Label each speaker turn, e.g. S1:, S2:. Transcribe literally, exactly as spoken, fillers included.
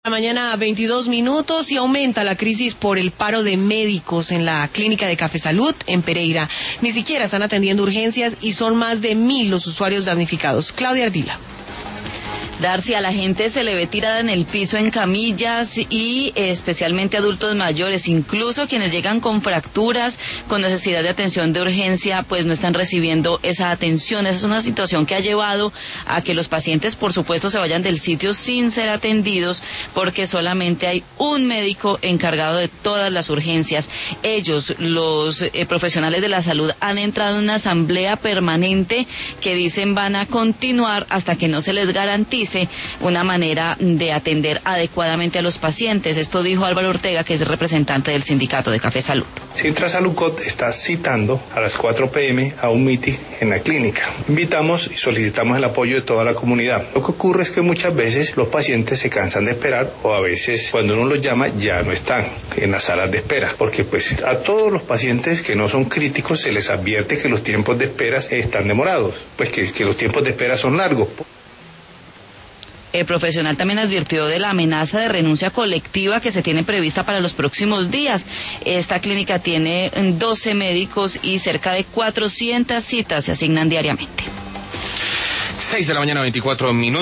S1: Mañana veintidós minutos y aumenta la crisis por el paro de médicos en la clínica de Café Salud en Pereira. Ni siquiera están atendiendo urgencias y son más de mil los usuarios damnificados. Claudia Ardila.
S2: Darcy, a la gente se le ve tirada en el piso en camillas y eh, especialmente adultos mayores, incluso quienes llegan con fracturas, con necesidad de atención de urgencia, pues no están recibiendo esa atención. Esa es una situación que ha llevado a que los pacientes, por supuesto, se vayan del sitio sin ser atendidos porque solamente hay un médico encargado de todas las urgencias. Ellos, los eh, profesionales de la salud, han entrado en una asamblea permanente que dicen van a continuar hasta que no se les garantice una manera de atender adecuadamente a los pacientes. Esto dijo Álvaro Ortega, que es representante del sindicato de Café Salud.
S3: Sintra Salucot está citando a las cuatro pe eme a un meeting en la clínica. Invitamos y solicitamos el apoyo de toda la comunidad. Lo que ocurre es que muchas veces los pacientes se cansan de esperar o a veces cuando uno los llama ya no están en las salas de espera, porque pues a todos los pacientes que no son críticos se les advierte que los tiempos de espera están demorados, pues que, que los tiempos de espera son largos.
S2: El profesional también advirtió de la amenaza de renuncia colectiva que se tiene prevista para los próximos días. Esta clínica tiene doce médicos y cerca de cuatrocientas citas se asignan diariamente.
S4: seis de la mañana, veinticuatro minutos.